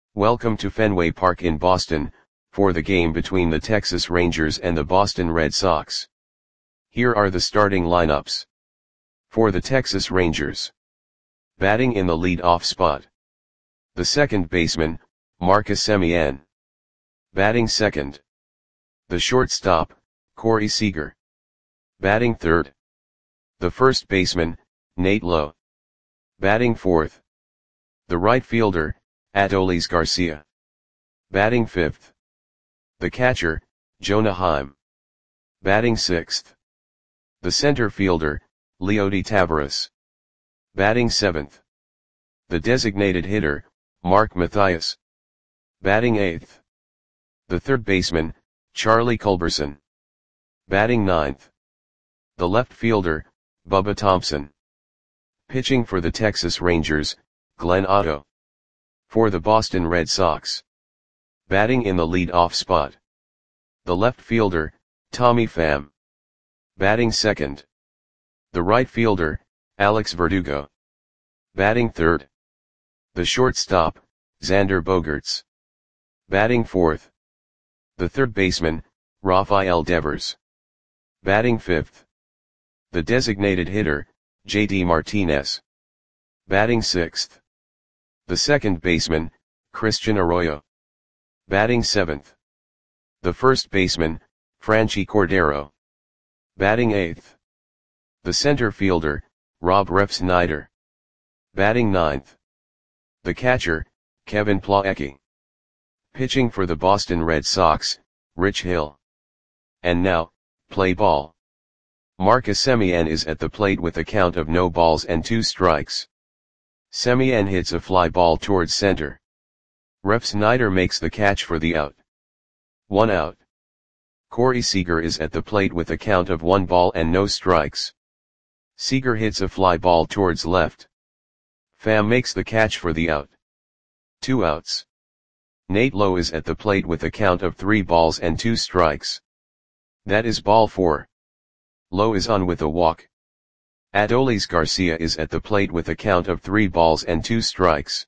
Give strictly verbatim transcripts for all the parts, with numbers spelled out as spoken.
Welcome to Fenway Park in Boston, for the game between the Texas Rangers and the Boston Red Sox. Here are the starting lineups. For the Texas Rangers. Batting in the lead-off spot. The second baseman, Marcus Semien. Batting second. The shortstop, Corey Seager. Batting third. The first baseman, Nate Lowe. Batting fourth. The right fielder, Adolis Garcia. Batting fifth. The catcher, Jonah Heim. Batting sixth. The center fielder, Leody Taveras. Batting seventh. The designated hitter, Mark Mathias. Batting eighth. The third baseman, Charlie Culberson. Batting ninth. The left fielder, Bubba Thompson. Pitching for the Texas Rangers, Glenn Otto. For the Boston Red Sox. Batting in the lead-off spot. The left fielder, Tommy Pham. Batting second. The right fielder, Alex Verdugo. Batting third. The shortstop, Xander Bogaerts. Batting fourth. The third baseman, Rafael Devers. Batting fifth. The designated hitter, J D Martinez. Batting sixth. The second baseman, Christian Arroyo. Batting seventh. The first baseman, Franchy Cordero. Batting eighth. The center fielder, Rob Refsnyder. Batting ninth. The catcher, Kevin Plawecki. Pitching for the Boston Red Sox, Rich Hill. And now, play ball. Marcus Semien is at the plate with a count of no balls and two strikes. Semien hits a fly ball towards center. Refsnyder makes the catch for the out. One out. Corey Seager is at the plate with a count of one ball and no strikes. Seager hits a fly ball towards left. Pham makes the catch for the out. Two outs. Nate Lowe is at the plate with a count of three balls and two strikes. That is ball four. Lowe is on with a walk. Adolis Garcia is at the plate with a count of three balls and two strikes.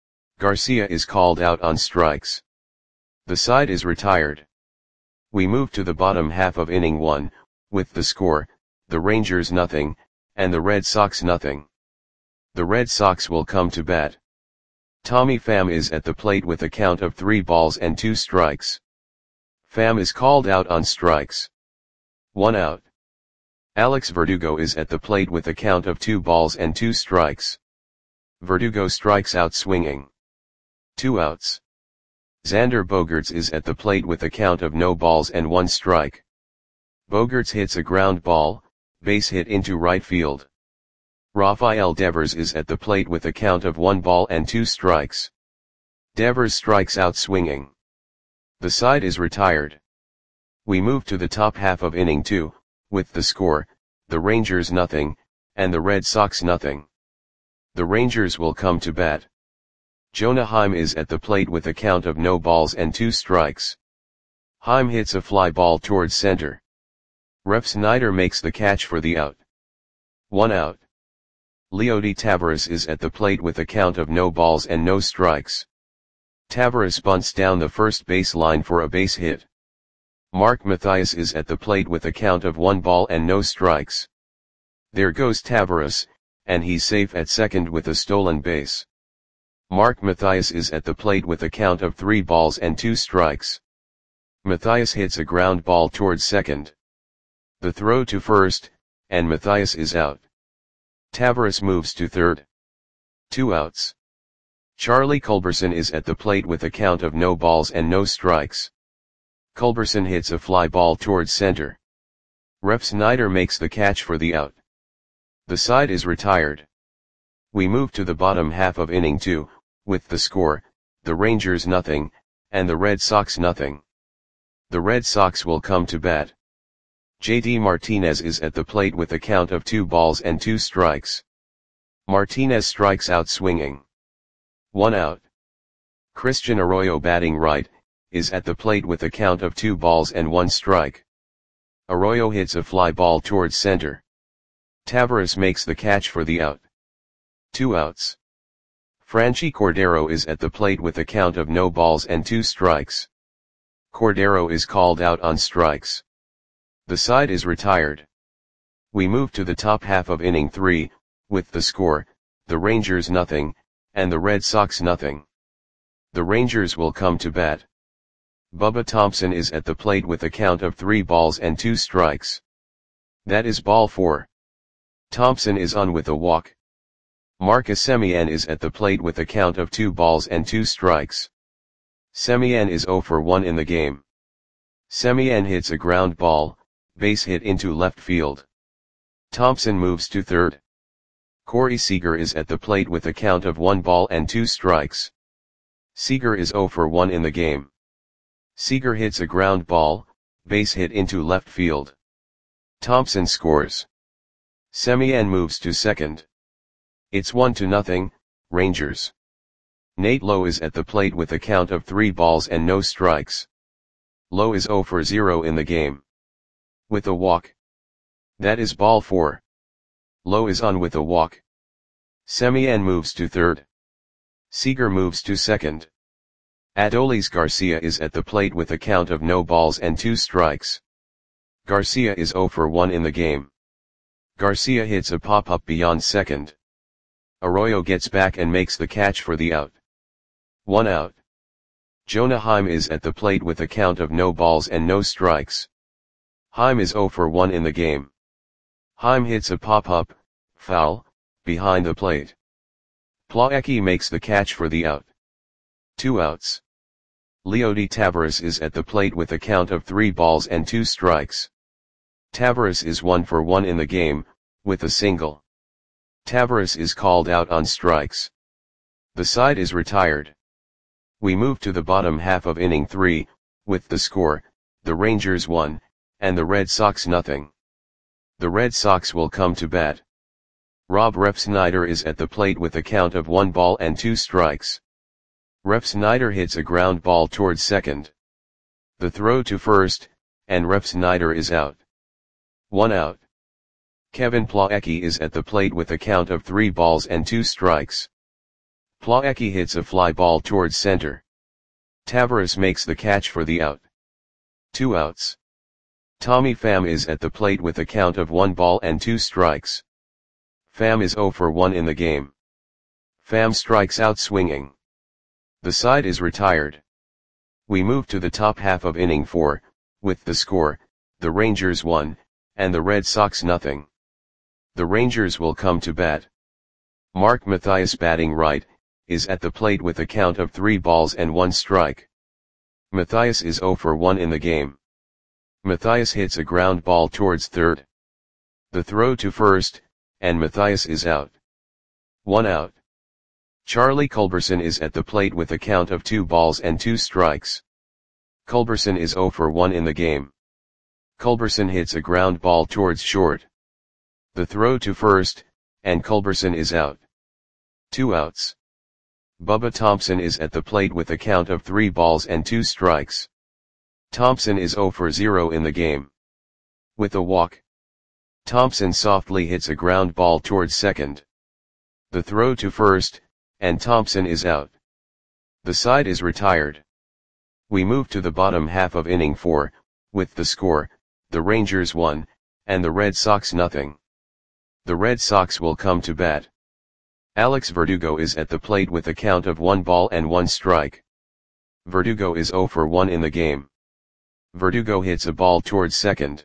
Garcia is called out on strikes. The side is retired. We move to the bottom half of inning one, with the score, the Rangers nothing, and the Red Sox nothing. The Red Sox will come to bat. Tommy Pham is at the plate with a count of three balls and two strikes. Pham is called out on strikes. One out. Alex Verdugo is at the plate with a count of two balls and two strikes. Verdugo strikes out swinging. Two outs. Xander Bogaerts is at the plate with a count of no balls and one strike. Bogaerts hits a ground ball, base hit into right field. Rafael Devers is at the plate with a count of one ball and two strikes. Devers strikes out swinging. The side is retired. We move to the top half of inning two, with the score, the Rangers nothing, and the Red Sox nothing. The Rangers will come to bat. Jonah Heim is at the plate with a count of no balls and two strikes. Heim hits a fly ball towards center. Refsnyder makes the catch for the out. One out. Leody Taveras is at the plate with a count of no balls and no strikes. Taveras bunts down the first base line for a base hit. Mark Mathias is at the plate with a count of one ball and no strikes. There goes Taveras, and he's safe at second with a stolen base. Mark Mathias is at the plate with a count of three balls and two strikes. Mathias hits a ground ball towards second. The throw to first, and Mathias is out. Taveras moves to third. Two outs. Charlie Culberson is at the plate with a count of no balls and no strikes. Culberson hits a fly ball towards center. Refsnyder makes the catch for the out. The side is retired. We move to the bottom half of inning two, with the score, the Rangers nothing, and the Red Sox nothing. The Red Sox will come to bat. J D Martinez is at the plate with a count of two balls and two strikes. Martinez strikes out swinging. One out. Christian Arroyo batting right, is at the plate with a count of two balls and one strike. Arroyo hits a fly ball towards center. Taveras makes the catch for the out. Two outs. Franchi Cordero is at the plate with a count of no balls and two strikes. Cordero is called out on strikes. The side is retired. We move to the top half of inning three, with the score, the Rangers nothing, and the Red Sox nothing. The Rangers will come to bat. Bubba Thompson is at the plate with a count of three balls and two strikes. That is ball four. Thompson is on with a walk. Marcus Semien is at the plate with a count of two balls and two strikes. Semien is zero for one in the game. Semien hits a ground ball, base hit into left field. Thompson moves to third. Corey Seager is at the plate with a count of one ball and two strikes. Seager is zero for one in the game. Seager hits a ground ball, base hit into left field. Thompson scores. Semien moves to second. It's one to nothing, Rangers. Nate Lowe is at the plate with a count of three balls and no strikes. Lowe is zero for zero in the game. With a walk. That is ball four. Lowe is on with a walk. Semien moves to third. Seager moves to second. Adolis Garcia is at the plate with a count of no balls and two strikes. Garcia is zero for one in the game. Garcia hits a pop-up beyond second. Arroyo gets back and makes the catch for the out. One out. Jonah Heim is at the plate with a count of no balls and no strikes. Heim is zero for one in the game. Heim hits a pop-up, foul, behind the plate. Plawecki makes the catch for the out. Two outs. Leody Taveras is at the plate with a count of three balls and two strikes. Taveras is one for one in the game, with a single. Taveras is called out on strikes. The side is retired. We move to the bottom half of inning three, with the score, the Rangers one, and the Red Sox nothing. The Red Sox will come to bat. Rob Refsnyder is at the plate with a count of one ball and two strikes. Refsnyder hits a ground ball towards second. The throw to first, and Refsnyder is out. One out. Kevin Plawecki is at the plate with a count of three balls and two strikes. Plawecki hits a fly ball towards center. Taveras makes the catch for the out. Two outs. Tommy Pham is at the plate with a count of one ball and two strikes. Pham is zero for one in the game. Pham strikes out swinging. The side is retired. We move to the top half of inning four, with the score, the Rangers one, and the Red Sox nothing. The Rangers will come to bat. Mark Mathias, batting right, is at the plate with a count of three balls and one strike. Mathias is zero for one in the game. Mathias hits a ground ball towards third. The throw to first, and Mathias is out. One out. Charlie Culberson is at the plate with a count of two balls and two strikes. Culberson is zero for one in the game. Culberson hits a ground ball towards short. The throw to first, and Culberson is out. Two outs. Bubba Thompson is at the plate with a count of three balls and two strikes. Thompson is zero for zero in the game. With a walk. Thompson softly hits a ground ball towards second. The throw to first, and Thompson is out. The side is retired. We move to the bottom half of inning four, with the score, the Rangers one, and the Red Sox nothing. The Red Sox will come to bat. Alex Verdugo is at the plate with a count of one ball and one strike. Verdugo is zero for one in the game. Verdugo hits a ball towards second.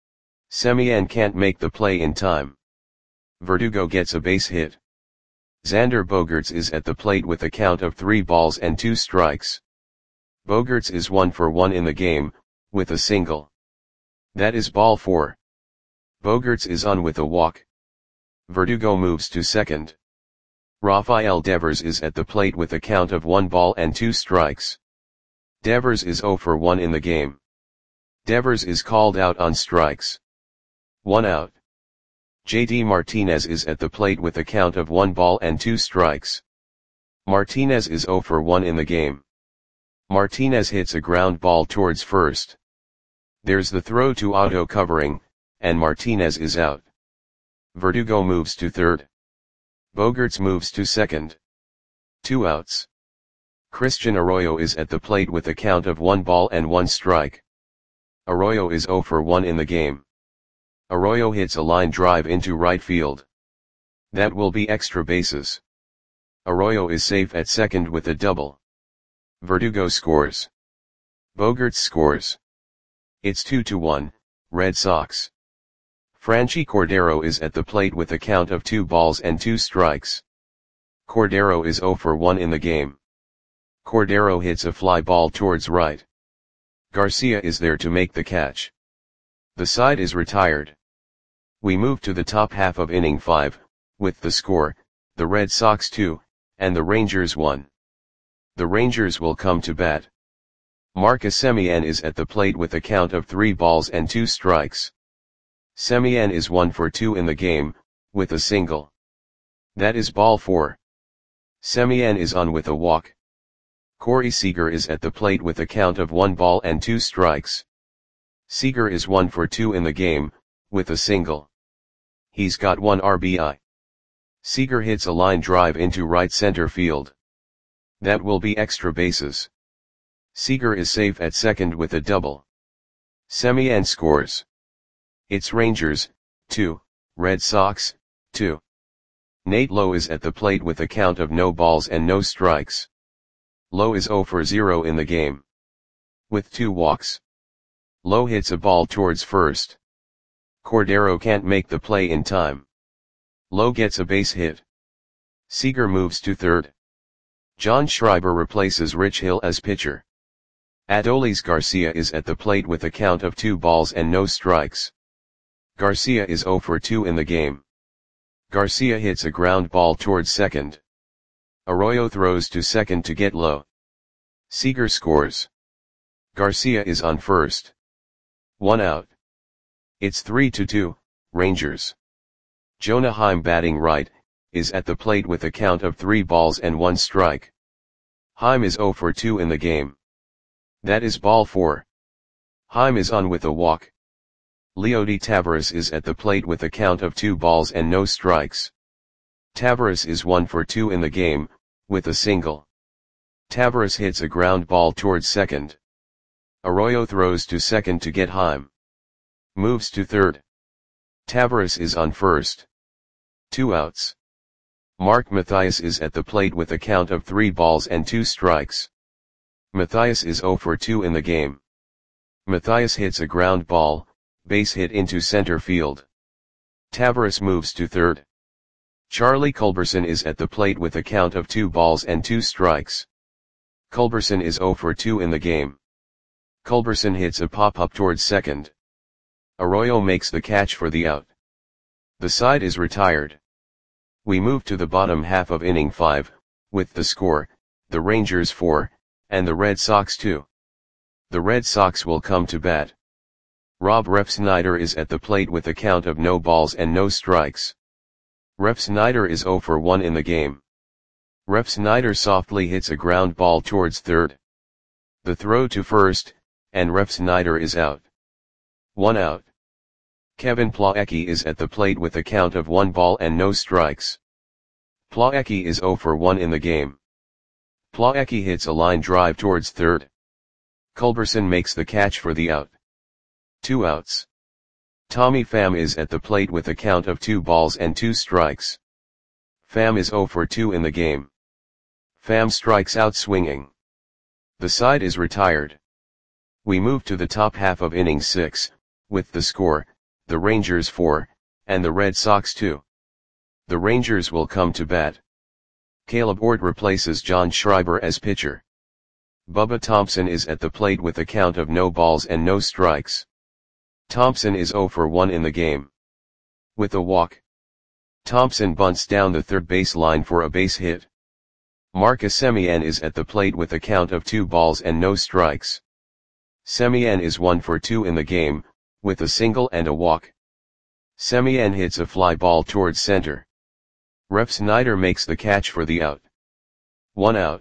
Semien can't make the play in time. Verdugo gets a base hit. Xander Bogaerts is at the plate with a count of three balls and two strikes. Bogaerts is one for one in the game, with a single. That is ball four. Bogaerts is on with a walk. Verdugo moves to second. Rafael Devers is at the plate with a count of one ball and two strikes. Devers is zero for one in the game. Devers is called out on strikes. One out. J D Martinez is at the plate with a count of one ball and two strikes. Martinez is zero for one in the game. Martinez hits a ground ball towards first. There's the throw to Otto covering, and Martinez is out. Verdugo moves to third. Bogaerts moves to second. Two outs. Christian Arroyo is at the plate with a count of one ball and one strike. Arroyo is zero for one in the game. Arroyo hits a line drive into right field. That will be extra bases. Arroyo is safe at second with a double. Verdugo scores. Bogaerts scores. It's two to one, Red Sox. Franchy Cordero is at the plate with a count of two balls and two strikes. Cordero is zero for one in the game. Cordero hits a fly ball towards right. Garcia is there to make the catch. The side is retired. We move to the top half of inning five, with the score, the Red Sox two, and the Rangers one. The Rangers will come to bat. Marcus Semien is at the plate with a count of three balls and two strikes. Semien is one for two in the game, with a single. That is ball four. Semien is on with a walk. Corey Seager is at the plate with a count of one ball and two strikes. Seager is one for two in the game, with a single. He's got one R B I. Seager hits a line drive into right center field. That will be extra bases. Seager is safe at second with a double. Semien scores. It's Rangers, two, Red Sox, two. Nate Lowe is at the plate with a count of no balls and no strikes. Lowe is zero for zero in the game. With two walks. Lowe hits a ball towards first. Cordero can't make the play in time. Lowe gets a base hit. Seager moves to third. John Schreiber replaces Rich Hill as pitcher. Adolis Garcia is at the plate with a count of two balls and no strikes. Garcia is zero for two in the game. Garcia hits a ground ball towards second. Arroyo throws to second to get Lowe. Seager scores. Garcia is on first. One out. It's three to two, Rangers. Jonah Heim batting right, is at the plate with a count of three balls and one strike. Heim is zero for two in the game. That is ball four. Heim is on with a walk. Leody Taveras is at the plate with a count of two balls and no strikes. Taveras is one for two in the game, with a single. Taveras hits a ground ball towards second. Arroyo throws to second to get Heim. Moves to third. Taveras is on first. Two outs. Mark Mathias is at the plate with a count of three balls and two strikes. Mathias is zero for two in the game. Mathias hits a ground ball, base hit into center field. Taveras moves to third. Charlie Culberson is at the plate with a count of two balls and two strikes. Culberson is zero for two in the game. Culberson hits a pop-up towards second. Arroyo makes the catch for the out. The side is retired. We move to the bottom half of inning five, with the score, the Rangers four, and the Red Sox two. The Red Sox will come to bat. Rob Refsnyder is at the plate with a count of no balls and no strikes. Refsnyder is zero for one in the game. Refsnyder softly hits a ground ball towards third. The throw to first, and Refsnyder is out. One out. Kevin Plawecki is at the plate with a count of one ball and no strikes. Plawecki is zero for one in the game. Plawecki hits a line drive towards third. Culberson makes the catch for the out. Two outs. Tommy Pham is at the plate with a count of two balls and two strikes. Pham is zero for two in the game. Pham strikes out swinging. The side is retired. We move to the top half of inning six, with the score, the Rangers four, and the Red Sox two. The Rangers will come to bat. Caleb Ort replaces John Schreiber as pitcher. Bubba Thompson is at the plate with a count of no balls and no strikes. Thompson is zero for one in the game. With a walk. Thompson bunts down the third base line for a base hit. Marcus Semien is at the plate with a count of two balls and no strikes. Semien is one for two in the game, with a single and a walk. Semien hits a fly ball towards center. Refsnyder makes the catch for the out. One out.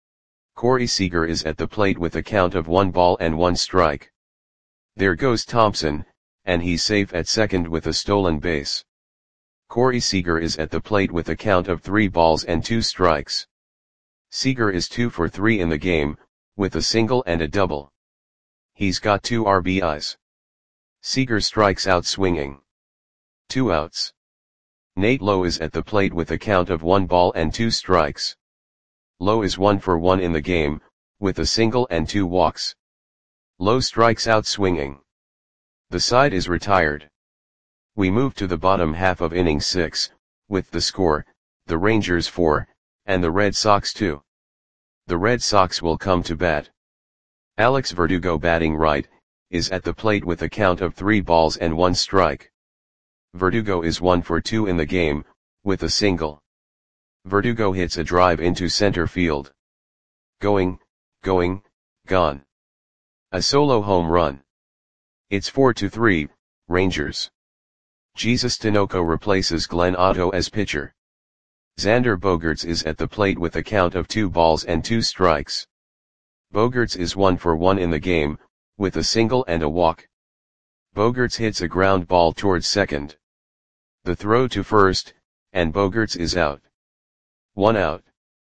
Corey Seager is at the plate with a count of one ball and one strike. There goes Thompson, and he's safe at second with a stolen base. Corey Seager is at the plate with a count of three balls and two strikes. Seager is two for three in the game, with a single and a double. He's got two R B Is. Seager strikes out swinging. Two outs. Nate Lowe is at the plate with a count of one ball and two strikes. Lowe is one for one in the game, with a single and two walks. Lowe strikes out swinging. The side is retired. We move to the bottom half of inning six, with the score, the Rangers four, and the Red Sox two. The Red Sox will come to bat. Alex Verdugo, batting right, is at the plate with a count of three balls and one strike. Verdugo is one for two in the game, with a single. Verdugo hits a drive into center field. Going, going, gone. A solo home run. It's four to three, Rangers. Jesus Tinoco replaces Glenn Otto as pitcher. Xander Bogaerts is at the plate with a count of two balls and two strikes. Bogaerts is one for one in the game, with a single and a walk. Bogaerts hits a ground ball towards second. The throw to first, and Bogaerts is out. One out.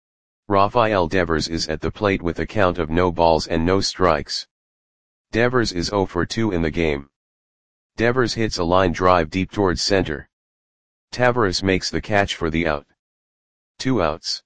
Rafael Devers is at the plate with a count of no balls and no strikes. Devers is zero for two in the game. Devers hits a line drive deep towards center. Taveras makes the catch for the out. Two outs.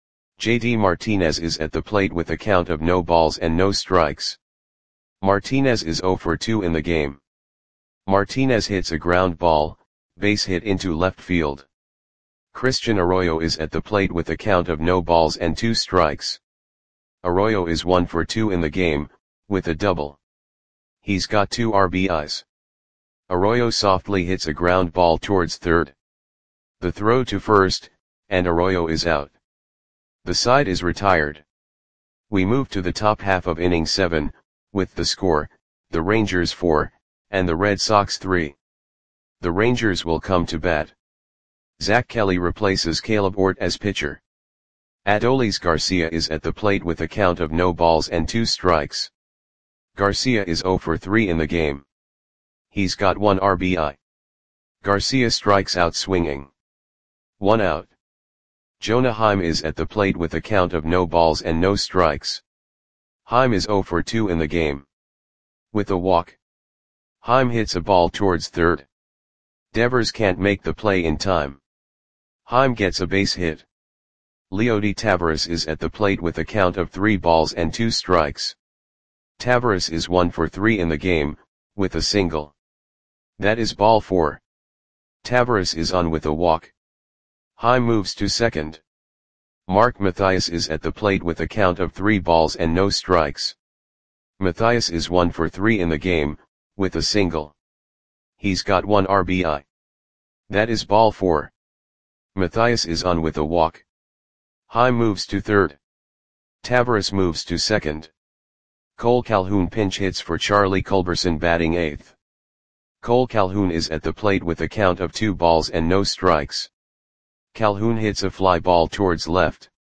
J D Martinez is at the plate with a count of no balls and no strikes. Martinez is zero for two in the game. Martinez hits a ground ball, base hit into left field. Christian Arroyo is at the plate with a count of no balls and two strikes. Arroyo is one for two in the game, with a double. He's got two R B Is. Arroyo softly hits a ground ball towards third. The throw to first, and Arroyo is out. The side is retired. We move to the top half of inning seven, with the score, the Rangers four, and the Red Sox three. The Rangers will come to bat. Zach Kelly replaces Caleb Ort as pitcher. Adolis Garcia is at the plate with a count of no balls and two strikes. Garcia is zero for three in the game. He's got one R B I. Garcia strikes out swinging. One out. Jonah Heim is at the plate with a count of no balls and no strikes. Heim is zero for two in the game. With a walk. Heim hits a ball towards third. Devers can't make the play in time. Heim gets a base hit. Leody Taveras is at the plate with a count of three balls and two strikes. Taveras is one for three in the game, with a single. That is ball four. Taveras is on with a walk. Heim moves to second. Mark Mathias is at the plate with a count of three balls and no strikes. Mathias is one for three in the game, with a single. He's got one R B I. That is ball four. Mathias is on with a walk. Heim moves to third. Taveras moves to second. Cole Calhoun pinch hits for Charlie Culberson, batting eighth. Cole Calhoun is at the plate with a count of two balls and no strikes. Calhoun hits a fly ball towards left.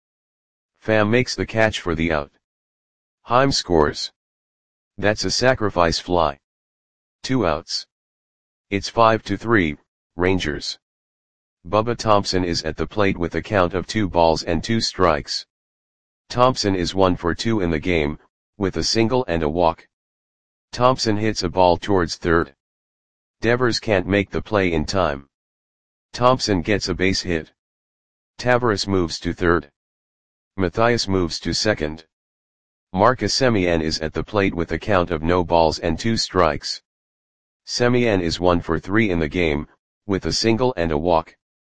Pham makes the catch for the out. Heim scores. That's a sacrifice fly. Two outs. It's five to three, Rangers. Bubba Thompson is at the plate with a count of two balls and two strikes. Thompson is one for two in the game, with a single and a walk. Thompson hits a ball towards third. Devers can't make the play in time. Thompson gets a base hit. Taveras moves to third. Mathias moves to second. Marcus Semien is at the plate with a count of no balls and two strikes. Semien is one for three in the game, with a single and a walk.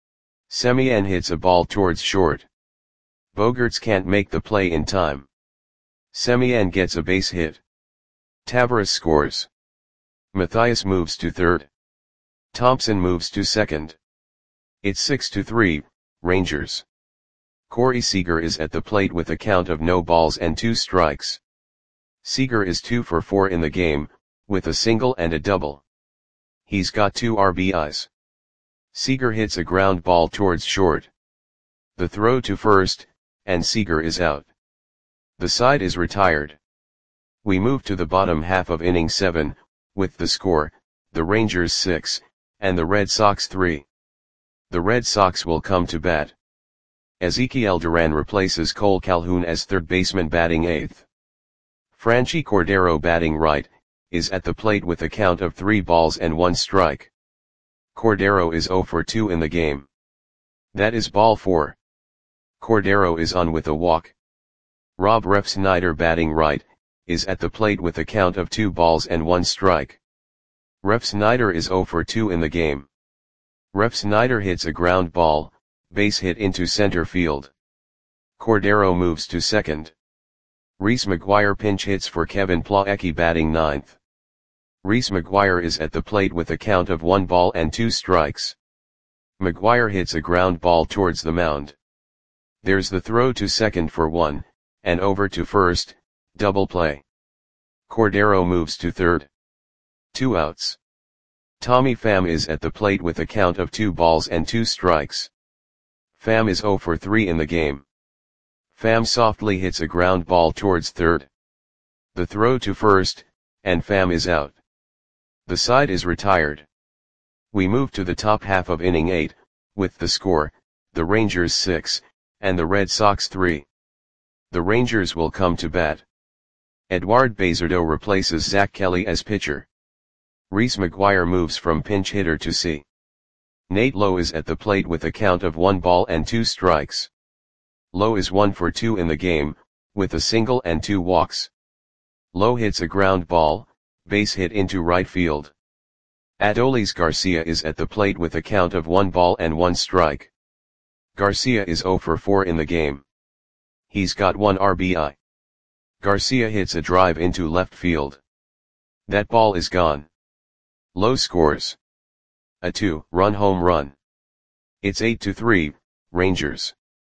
Semien hits a ball towards short. Bogaerts can't make the play in time. Semien gets a base hit. Taveras scores. Mathias moves to third. Thompson moves to second. It's six to three, Rangers. Corey Seager is at the plate with a count of no balls and two strikes. Seager is two for four in the game, with a single and a double. He's got two R B Is. Seager hits a ground ball towards short. The throw to first, and Seager is out. The side is retired. We move to the bottom half of inning seven, with the score, the Rangers six, and the Red Sox three. The Red Sox will come to bat. Ezequiel Duran replaces Cole Calhoun as third baseman batting eighth. Franchi Cordero batting right, is at the plate with a count of three balls and one strike. Cordero is zero for two in the game. That is ball four. Cordero is on with a walk. Rob Refsnyder batting right, is at the plate with a count of two balls and one strike. Refsnyder is zero for two in the game. Refsnyder hits a ground ball, base hit into center field. Cordero moves to second. Reese McGuire pinch hits for Kevin Plawecki batting ninth. Reese McGuire is at the plate with a count of one ball and two strikes. McGuire hits a ground ball towards the mound. There's the throw to second for one, and over to first, double play. Cordero moves to third. Two outs. Tommy Pham is at the plate with a count of two balls and two strikes. Pham is zero for three in the game. Pham softly hits a ground ball towards third. The throw to first, and Pham is out. The side is retired. We move to the top half of inning eight, with the score, the Rangers six, and the Red Sox three. The Rangers will come to bat. Eduard Bazardo replaces Zach Kelly as pitcher. Reese McGuire moves from pinch hitter to C. Nate Lowe is at the plate with a count of one ball and two strikes. Lowe is one for two in the game, with a single and two walks. Lowe hits a ground ball, base hit into right field. Adolis Garcia is at the plate with a count of one ball and one strike. Garcia is zero for four in the game. He's got one R B I. Garcia hits a drive into left field. That ball is gone. Lowe scores a two-run home run. It's eight to three, Rangers.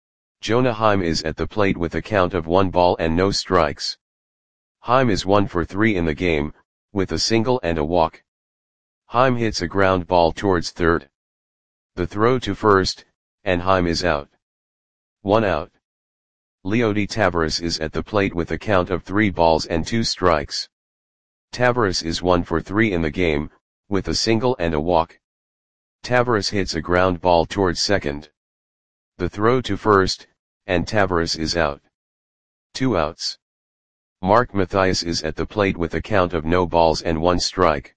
Jonah Heim is at the plate with a count of one ball and no strikes. Heim is one for three in the game, with a single and a walk. Heim hits a ground ball towards third. The throw to first, and Heim is out. One out. Leody Taveras is at the plate with a count of three balls and two strikes. Taveras is one for three in the game, with a single and a walk. Taveras hits a ground ball towards second. The throw to first, and Taveras is out. Two outs. Mark Mathias is at the plate with a count of no balls and one strike.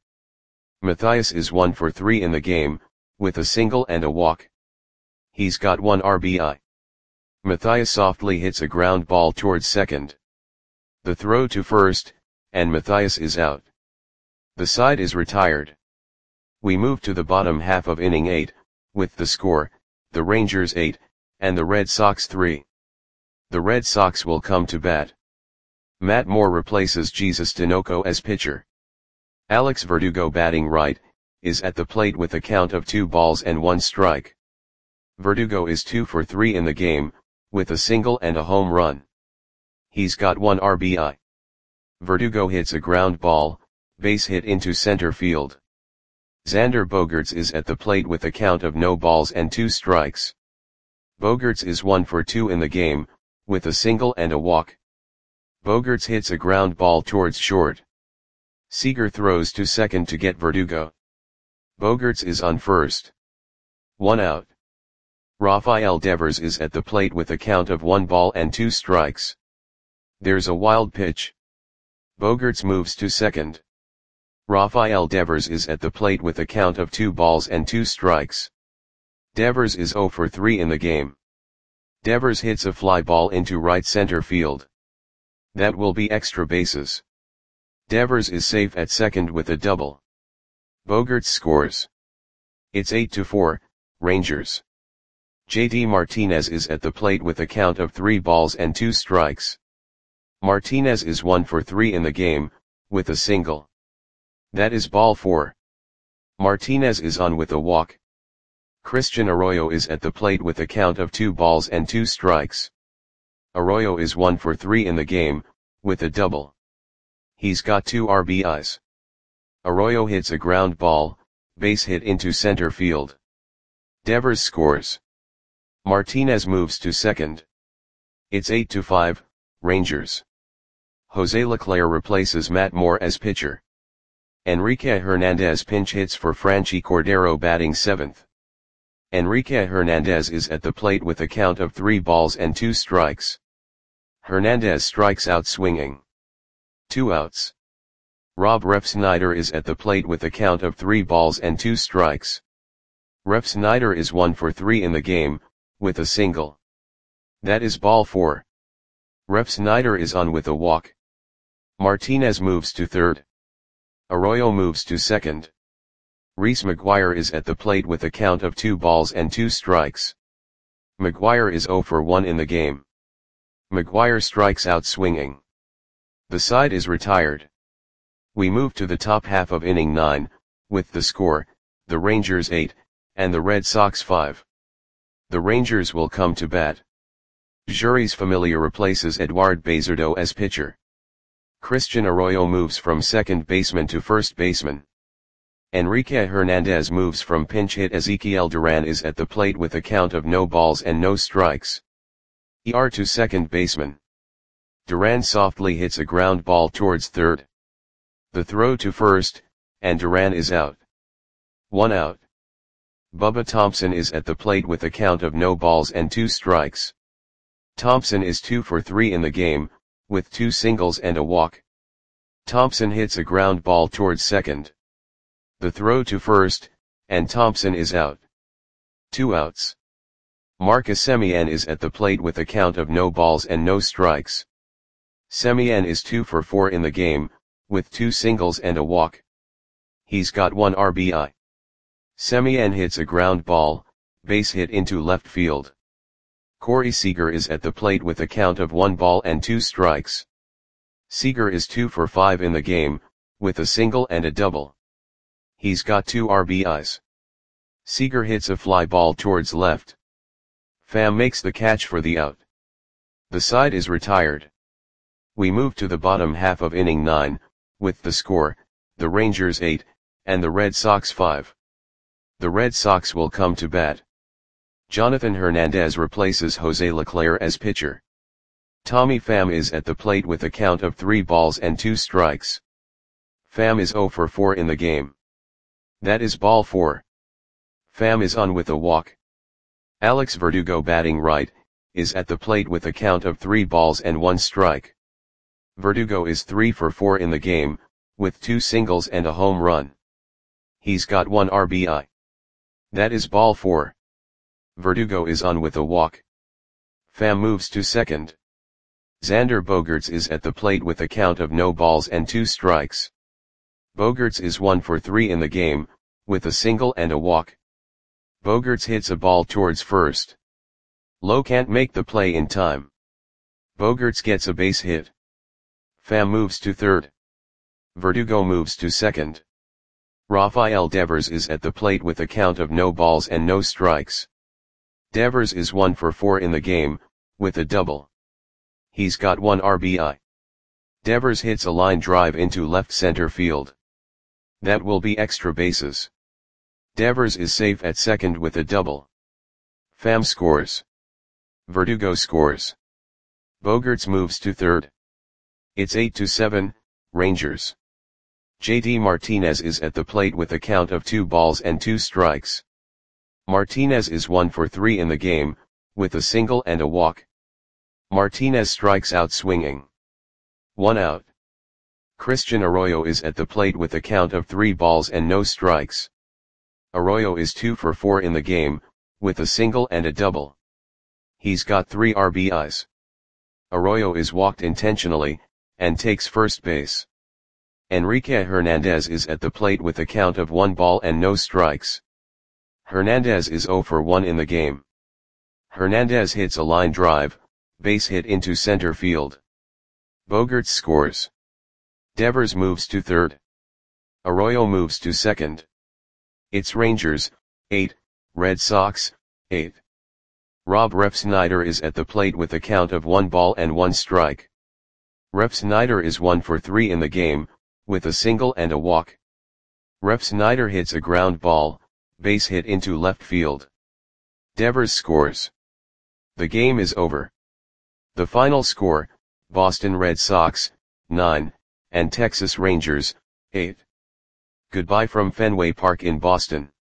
Mathias is one for three in the game, with a single and a walk. He's got one R B I. Mathias softly hits a ground ball towards second. The throw to first, and Mathias is out. The side is retired. We move to the bottom half of inning eight, with the score, the Rangers eight, and the Red Sox three. The Red Sox will come to bat. Matt Moore replaces Jesus Tinoco as pitcher. Alex Verdugo batting right, is at the plate with a count of two balls and one strike. Verdugo is two for three in the game, with a single and a home run. He's got one R B I. Verdugo hits a ground ball, base hit into center field. Xander Bogaerts is at the plate with a count of no balls and two strikes. Bogaerts is one for two in the game, with a single and a walk. Bogaerts hits a ground ball towards short. Seager throws to second to get Verdugo. Bogaerts is on first. One out. Rafael Devers is at the plate with a count of one ball and two strikes. There's a wild pitch. Bogaerts moves to second. Rafael Devers is at the plate with a count of two balls and two strikes. Devers is zero for three in the game. Devers hits a fly ball into right center field. That will be extra bases. Devers is safe at second with a double. Bogaerts scores. It's eight to four, Rangers. J D Martinez is at the plate with a count of three balls and two strikes. Martinez is one for three in the game, with a single. That is ball four. Martinez is on with a walk. Christian Arroyo is at the plate with a count of two balls and two strikes. Arroyo is one for three in the game, with a double. He's got two R B Is. Arroyo hits a ground ball, base hit into center field. Devers scores. Martinez moves to second. It's eight to five, Rangers. Jose Leclerc replaces Matt Moore as pitcher. Enrique Hernandez pinch hits for Franchi Cordero batting seventh. Enrique Hernandez is at the plate with a count of three balls and two strikes. Hernandez strikes out swinging. Two outs. Rob Refsnyder is at the plate with a count of three balls and two strikes. Refsnyder is one for three in the game, with a single. That is ball four. Refsnyder is on with a walk. Martinez moves to third. Arroyo moves to second. Reese McGuire is at the plate with a count of two balls and two strikes. McGuire is zero for one in the game. McGuire strikes out swinging. The side is retired. We move to the top half of inning nine, with the score, the Rangers eight, and the Red Sox five. The Rangers will come to bat. Jeurys Familia replaces Eduard Bazardo as pitcher. Christian Arroyo moves from second baseman to first baseman. Enrique Hernandez moves from pinch hit. Ezekiel Duran is at the plate with a count of no balls and no strikes. E R to second baseman. Duran softly hits a ground ball towards third. The throw to first, and Duran is out. One out. Bubba Thompson is at the plate with a count of no balls and two strikes. Thompson is two for three in the game, with two singles and a walk. Thompson hits a ground ball towards second. The throw to first, and Thompson is out. Two outs. Marcus Semien is at the plate with a count of no balls and no strikes. Semien is two for four in the game, with two singles and a walk. He's got one R B I. Semien hits a ground ball, base hit into left field. Corey Seager is at the plate with a count of one ball and two strikes. Seager is two for five in the game, with a single and a double. He's got two R B Is. Seager hits a fly ball towards left. Pham makes the catch for the out. The side is retired. We move to the bottom half of inning nine, with the score, the Rangers eight, and the Red Sox five. The Red Sox will come to bat. Jonathan Hernandez replaces Jose Leclerc as pitcher. Tommy Pham is at the plate with a count of three balls and two strikes. Pham is zero for four in the game. That is ball four. Pham is on with a walk. Alex Verdugo, batting right, is at the plate with a count of three balls and one strike. Verdugo is three for four in the game, with two singles and a home run. He's got one R B I. That is ball four. Verdugo is on with a walk. Pham moves to second. Xander Bogaerts is at the plate with a count of no balls and two strikes. Bogaerts is one for three in the game, with a single and a walk. Bogaerts hits a ball towards first. Lowe can't make the play in time. Bogaerts gets a base hit. Pham moves to third. Verdugo moves to second. Rafael Devers is at the plate with a count of no balls and no strikes. Devers is one for four in the game, with a double. He's got one R B I. Devers hits a line drive into left center field. That will be extra bases. Devers is safe at second with a double. Pham scores. Verdugo scores. Bogaerts moves to third. It's eight to seven, Rangers. J D Martinez is at the plate with a count of two balls and two strikes. Martinez is one for three in the game, with a single and a walk. Martinez strikes out swinging. One out. Christian Arroyo is at the plate with a count of three balls and no strikes. Arroyo is two for four in the game, with a single and a double. He's got three R B Is. Arroyo is walked intentionally, and takes first base. Enrique Hernandez is at the plate with a count of one ball and no strikes. Hernandez is zero for one in the game. Hernandez hits a line drive, base hit into center field. Bogaerts scores. Devers moves to third. Arroyo moves to second. It's Rangers, eight, Red Sox, eight. Rob Refsnyder is at the plate with a count of one ball and one strike. Refsnyder is one for three in the game, with a single and a walk. Refsnyder hits a ground ball, base hit into left field. Devers scores. The game is over. The final score, Boston Red Sox, nine, and Texas Rangers, eight. Goodbye from Fenway Park in Boston.